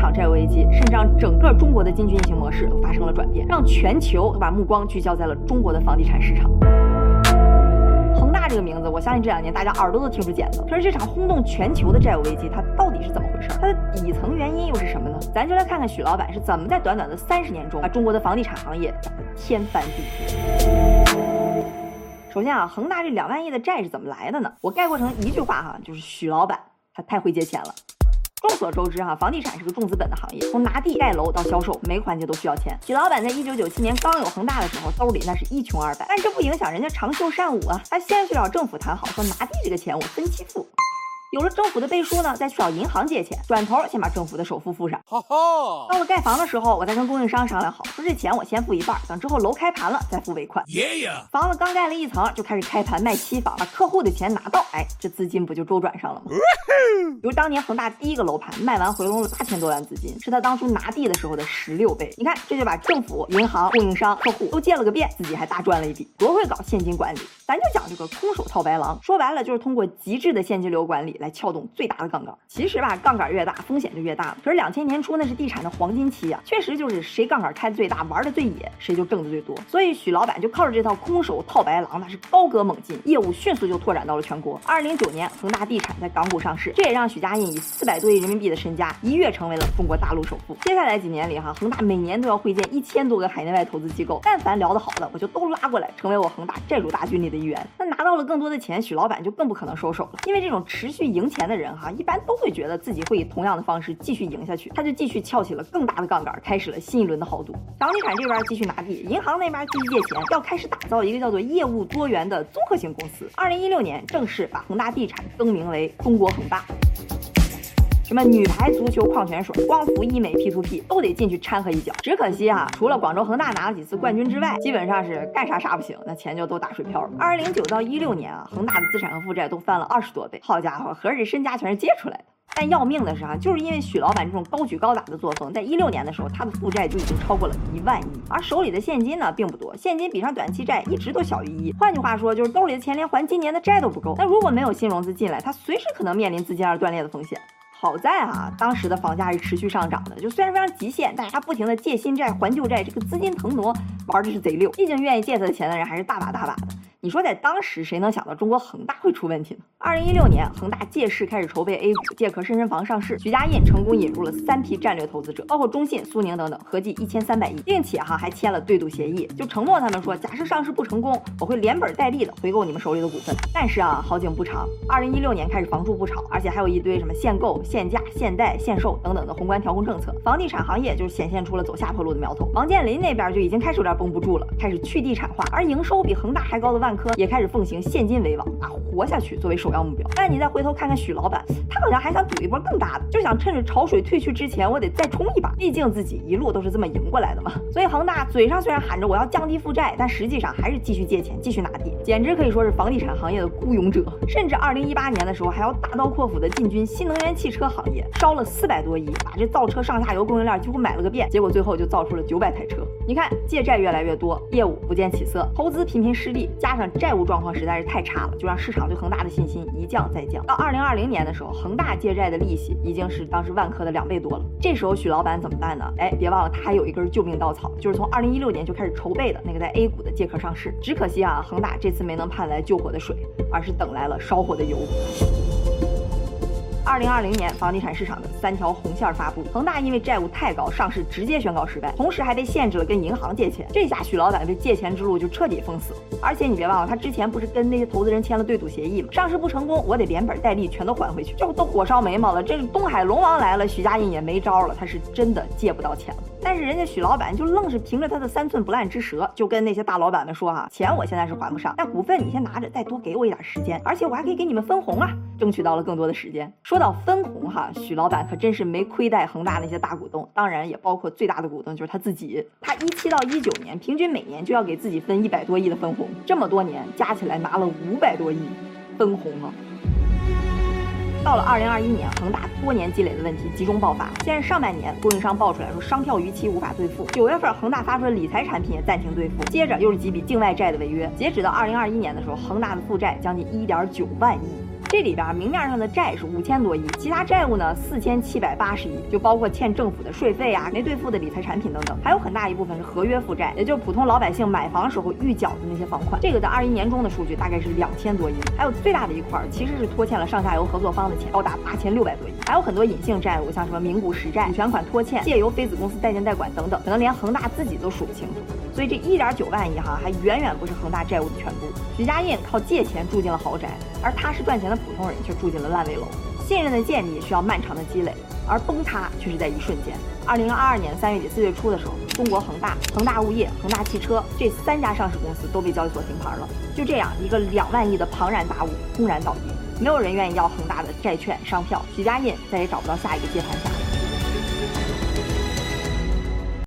场债务危机，甚至让整个中国的金巨运行模式都发生了转变，让全球都把目光聚焦在了中国的房地产市场。恒大这个名字，我相信这2年大家耳朵都听出茧子了。可是这场轰动全球的债务危机，它到底是怎么回事？它的底层原因又是什么呢？咱就来看看许老板是怎么在短短的30年中把中国的房地产行业涨得天翻地覆。首先啊，恒大这2万亿的债是怎么来的呢？我概括成一句话哈，就是许老板他太会借钱了。众所周知哈，房地产是个重资本的行业，从拿地盖楼到销售，每个环节都需要钱。许老板在1997年刚有恒大的时候，兜里那是一穷二白，但这不影响人家长袖善舞啊，他先去找政府谈好，说拿地这个钱我分期付。有了政府的背书呢，再去找银行借钱，转头先把政府的首付付上。到了盖房的时候，我再跟供应商商量好，说这钱我先付一半，等之后楼开盘了再付尾款。房子刚盖了1层，就开始开盘卖期房，把客户的钱拿到，这资金不就周转上了吗？比如当年恒大第1个楼盘卖完回笼了8000多万资金，是他当初拿地的时候的16倍。你看，这就把政府、银行、供应商、客户都借了个遍，自己还大赚了一笔，多会搞现金管理。咱就讲这个空手套白狼，说白了就是通过极致的现金流管理来撬动最大的杠杆。其实吧，杠杆越大，风险就越大了。可是2000年初那是地产的黄金期啊，确实就是谁杠杆开的最大，玩的最野，谁就挣的最多。所以许老板就靠着这套空手套白狼，那是高歌猛进，业务迅速就拓展到了全国。2009年，恒大地产在港股上市，这也让许家印以400多亿人民币的身家一跃成为了中国大陆首富。接下来几年里恒大每年都要会见1000多个海内外投资机构，但凡聊得好的，我就都拉过来，成为我恒大债主大军里的一员。那拿到了更多的钱，许老板就更不可能收手了，因为这种持续赢钱的人一般都会觉得自己会以同样的方式继续赢下去，他就继续撬起了更大的杠杆，开始了新一轮的豪赌。房地产这边继续拿地，银行那边继续借钱，要开始打造一个叫做业务多元的综合型公司。2016年正式把恒大地产更名为中国恒大。什么女排、足球、矿泉水、光伏、医美、P2P 都得进去掺和一脚。只可惜除了广州恒大拿了几次冠军之外，基本上是干啥不行，那钱就都打水漂了。2009到16年恒大的资产和负债都翻了20多倍，好家伙，合着这身家全是借出来的。但要命的是就是因为许老板这种高举高打的作风，在16年的时候，他的负债就已经超过了1万亿，而手里的现金呢并不多，现金比上短期债一直都小于1。换句话说，就是兜里的钱连还今年的债都不够。那如果没有新融资进来，他随时可能面临资金链断裂的风险。好在当时的房价是持续上涨的，就虽然非常极限，但是他不停的借新债还旧债，这个资金腾挪玩的是贼溜。毕竟愿意借他的钱的人还是大把的。你说在当时谁能想到中国恒大会出问题呢？2016年，恒大借势开始筹备 A 股借壳深圳房上市，许家印成功引入了3批战略投资者，包括中信、苏宁等等，合计1300亿，并且还签了对赌协议，就承诺他们说，假设上市不成功，我会连本带利的回购你们手里的股份。但是好景不长，2016年开始房住不炒，而且还有一堆什么限购、限价、限贷、限售等等的宏观调控政策，房地产行业就显现出了走下坡路的苗头。王健林那边就已经开始有点绷不住了，开始去地产化，而营收比恒大还高的万科也开始奉行现金为王，把活下去作为首要目标。但你再回头看看许老板，他好像还想赌一波更大的，就想趁着潮水退去之前，我得再冲一把，毕竟自己一路都是这么赢过来的嘛。所以恒大嘴上虽然喊着我要降低负债，但实际上还是继续借钱，继续拿地，简直可以说是房地产行业的孤勇者。甚至2018年的时候，还要大刀阔斧的进军新能源汽车行业，烧了400多亿，把这造车上下游供应链几乎买了个遍，结果最后就造出了900台车。你看，借债越来越多，业务不见起色，投资频频失利，加上债务状况实在是太差了，就让市场对恒大的信心一降再降。到2020年的时候，恒大借债的利息已经是当时万科的2倍多了。这时候许老板怎么办呢？别忘了他还有一根救命稻草，就是从2016年就开始筹备的那个在 A 股的借壳上市。只可惜恒大这次没能盼来救火的水，而是等来了烧火的油。2020年，房地产市场的3条红线发布，恒大因为债务太高，上市直接宣告失败，同时还被限制了跟银行借钱。这下许老板被借钱之路就彻底封死了。而且你别忘了，他之前不是跟那些投资人签了对赌协议吗？上市不成功，我得连本带利全都还回去，这都火烧眉毛了。这东海龙王来了，许家印也没招了，他是真的借不到钱了。但是人家许老板就愣是凭着他的3寸不烂之舌，就跟那些大老板们说钱我现在是还不上，但股份你先拿着，再多给我一点时间，而且我还可以给你们分红争取到了更多的时间。说到分红许老板可真是没亏待恒大那些大股东，当然也包括最大的股东就是他自己。他17到19年平均每年就要给自己分100多亿的分红，这么多年加起来拿了500多亿分红到了2021年，恒大多年积累的问题集中爆发。先是上半年供应商爆出来说商票逾期无法兑付，9月份恒大发出的理财产品也暂停兑付，接着又是几笔境外债的违约。截止到2021年的时候，恒大的负债将近1.9万亿。 这里边明面上的债是5000多亿，其他债务呢4780亿，就包括欠政府的税费啊、没兑付的理财产品等等，还有很大一部分是合约负债，也就是普通老百姓买房时候预缴的那些房款。这个在21年中的数据大概是2000多亿，还有最大的一块其实是拖欠了上下游合作方的钱，高达8600多亿，还有很多隐性债务，像什么名股实债、股权款拖欠、借由非子公司代建代管等等，可能连恒大自己都数不清楚。所以这1.9万亿还远远不是恒大债务的全部。徐家印靠借钱住进了豪宅，而踏实赚钱的普通人却住进了烂尾楼。信任的建立需要漫长的积累，而崩塌却是在一瞬间。2022年3月底4月初的时候，中国恒大、恒大物业、恒大汽车这3家上市公司都被交易所停牌了。就这样，一个2万亿的庞然大物轰然倒地，没有人愿意要恒大的债券、商票，徐家印再也找不到下一个接盘侠。